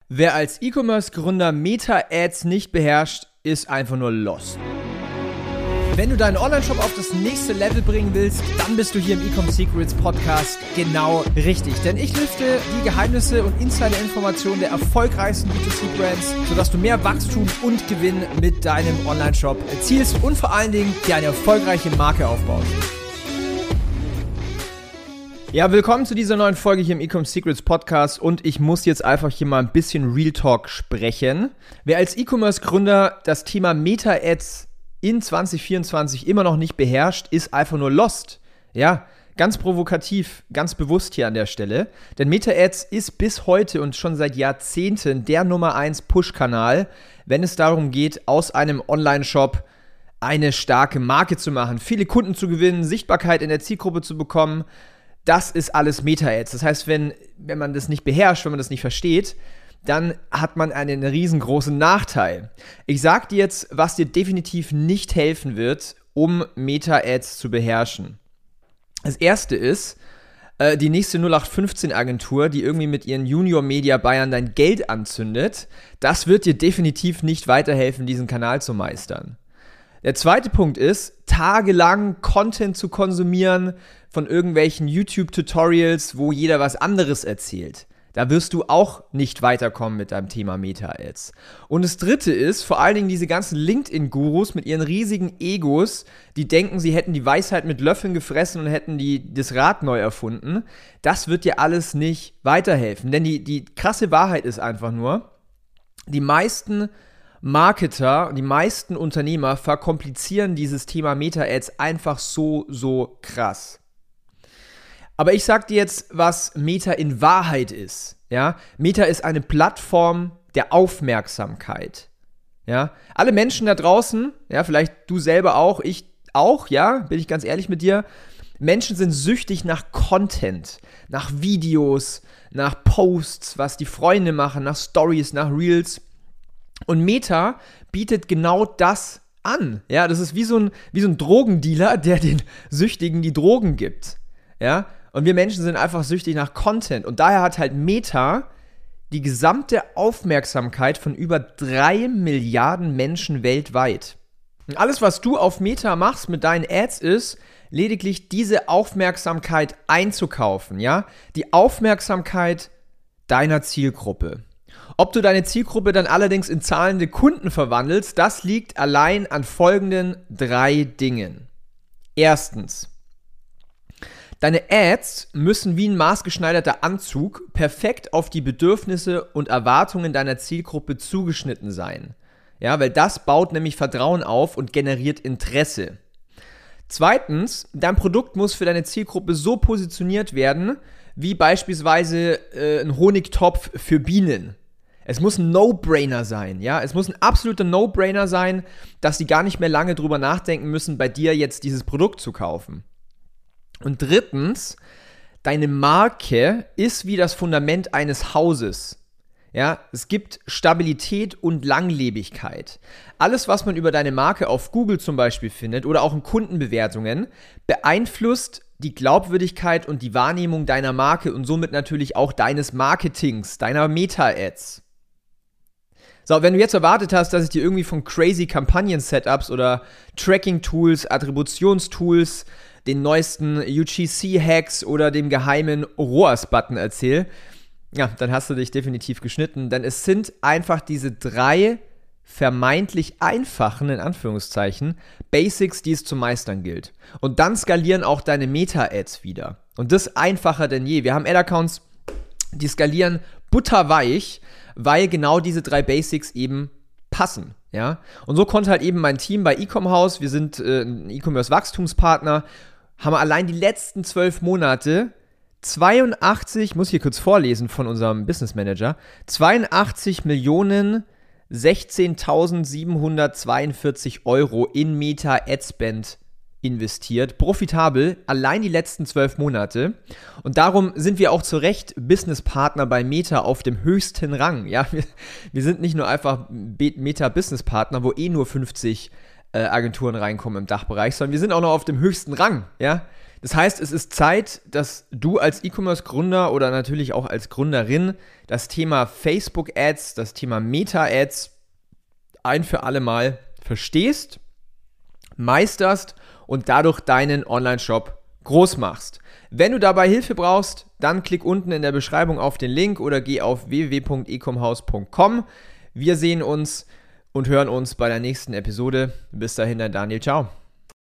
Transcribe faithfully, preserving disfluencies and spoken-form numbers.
Wer als E-Commerce-Gründer Meta-Ads nicht beherrscht, ist einfach nur lost. Wenn du deinen Online-Shop auf das nächste Level bringen willst, dann bist du hier im Ecom Secrets Podcast genau richtig. Denn ich lüfte die Geheimnisse und Insider-Informationen der erfolgreichsten B zwei C-Brands, sodass du mehr Wachstum und Gewinn mit deinem Online-Shop erzielst und vor allen Dingen dir eine erfolgreiche Marke aufbaust. Ja, willkommen zu dieser neuen Folge hier im Ecom Secrets Podcast und ich muss jetzt einfach hier mal ein bisschen Real Talk sprechen. Wer als E-Commerce-Gründer das Thema Meta-Ads in zwanzig vierundzwanzig immer noch nicht beherrscht, ist einfach nur lost. Ja, ganz provokativ, ganz bewusst hier an der Stelle. Denn Meta-Ads ist bis heute und schon seit Jahrzehnten der Nummer eins Push-Kanal, wenn es darum geht, aus einem Online-Shop eine starke Marke zu machen, viele Kunden zu gewinnen, Sichtbarkeit in der Zielgruppe zu bekommen. Das ist alles Meta-Ads. Das heißt, wenn, wenn man das nicht beherrscht, wenn man das nicht versteht, dann hat man einen riesengroßen Nachteil. Ich sag dir jetzt, was dir definitiv nicht helfen wird, um Meta-Ads zu beherrschen. Das erste ist, äh, die nächste null acht fünfzehn Agentur, die irgendwie mit ihren Junior Media Buyern dein Geld anzündet. Das wird dir definitiv nicht weiterhelfen, diesen Kanal zu meistern. Der zweite Punkt ist, tagelang Content zu konsumieren von irgendwelchen YouTube-Tutorials, wo jeder was anderes erzählt. Da wirst du auch nicht weiterkommen mit deinem Thema Meta-Ads. Und das dritte ist, vor allen Dingen diese ganzen LinkedIn-Gurus mit ihren riesigen Egos, die denken, sie hätten die Weisheit mit Löffeln gefressen und hätten die, das Rad neu erfunden. Das wird dir alles nicht weiterhelfen. Denn die, die krasse Wahrheit ist einfach nur, die meisten Marketer, die meisten Unternehmer verkomplizieren dieses Thema Meta-Ads einfach so, so krass. Aber ich sag dir jetzt, was Meta in Wahrheit ist. Ja? Meta ist eine Plattform der Aufmerksamkeit. Ja? Alle Menschen da draußen, ja, vielleicht du selber auch, ich auch, ja, bin ich ganz ehrlich mit dir, Menschen sind süchtig nach Content, nach Videos, nach Posts, was die Freunde machen, nach Stories, nach Reels. Und Meta bietet genau das an. Ja, das ist wie so ein, wie so ein Drogendealer, der den Süchtigen die Drogen gibt. Ja, und wir Menschen sind einfach süchtig nach Content. Und daher hat halt Meta die gesamte Aufmerksamkeit von über drei Milliarden Menschen weltweit. Und alles, was du auf Meta machst mit deinen Ads, ist lediglich diese Aufmerksamkeit einzukaufen. Ja, die Aufmerksamkeit deiner Zielgruppe. Ob du deine Zielgruppe dann allerdings in zahlende Kunden verwandelst, das liegt allein an folgenden drei Dingen. Erstens, deine Ads müssen wie ein maßgeschneiderter Anzug perfekt auf die Bedürfnisse und Erwartungen deiner Zielgruppe zugeschnitten sein. Ja, weil das baut nämlich Vertrauen auf und generiert Interesse. Zweitens, dein Produkt muss für deine Zielgruppe so positioniert werden, wie beispielsweise äh, ein Honigtopf für Bienen. Es muss ein No-Brainer sein, ja. Es muss ein absoluter No-Brainer sein, dass sie gar nicht mehr lange drüber nachdenken müssen, bei dir jetzt dieses Produkt zu kaufen. Und drittens, deine Marke ist wie das Fundament eines Hauses. Ja, es gibt Stabilität und Langlebigkeit. Alles, was man über deine Marke auf Google zum Beispiel findet oder auch in Kundenbewertungen, beeinflusst die Glaubwürdigkeit und die Wahrnehmung deiner Marke und somit natürlich auch deines Marketings, deiner Meta-Ads. So, wenn du jetzt erwartet hast, dass ich dir irgendwie von crazy Kampagnen-Setups oder Tracking-Tools, Attributionstools, den neuesten U G C-Hacks oder dem geheimen R O A S-Button erzähle, ja, dann hast du dich definitiv geschnitten, denn es sind einfach diese drei vermeintlich einfachen, in Anführungszeichen, Basics, die es zu meistern gilt. Und dann skalieren auch deine Meta-Ads wieder. Und das einfacher denn je. Wir haben Ad-Accounts, die skalieren butterweich, weil genau diese drei Basics eben passen. Ja? Und so konnte halt eben mein Team bei Ecom-Haus, wir sind äh, ein E-Commerce-Wachstumspartner, haben wir allein die letzten zwölf Monate zweiundachtzig, muss ich hier kurz vorlesen von unserem Business Manager, zweiundachtzig Millionen sechzehntausendsiebenhundertzweiundvierzig Euro in Meta-Ad-Spend investiert, profitabel, allein die letzten zwölf Monate. Und darum sind wir auch zu Recht Businesspartner bei Meta auf dem höchsten Rang. Ja, wir, wir sind nicht nur einfach Meta-Businesspartner, wo eh nur fünfzig äh, Agenturen reinkommen im Dachbereich, sondern wir sind auch noch auf dem höchsten Rang. Ja, Das heißt, es ist Zeit, dass du als E-Commerce-Gründer oder natürlich auch als Gründerin das Thema Facebook-Ads, das Thema Meta-Ads ein für alle Mal verstehst, meisterst und dadurch deinen Online-Shop groß machst. Wenn du dabei Hilfe brauchst, dann klick unten in der Beschreibung auf den Link oder geh auf w w w punkt ecomhaus punkt com. Wir sehen uns und hören uns bei der nächsten Episode. Bis dahin, dein Daniel. Ciao.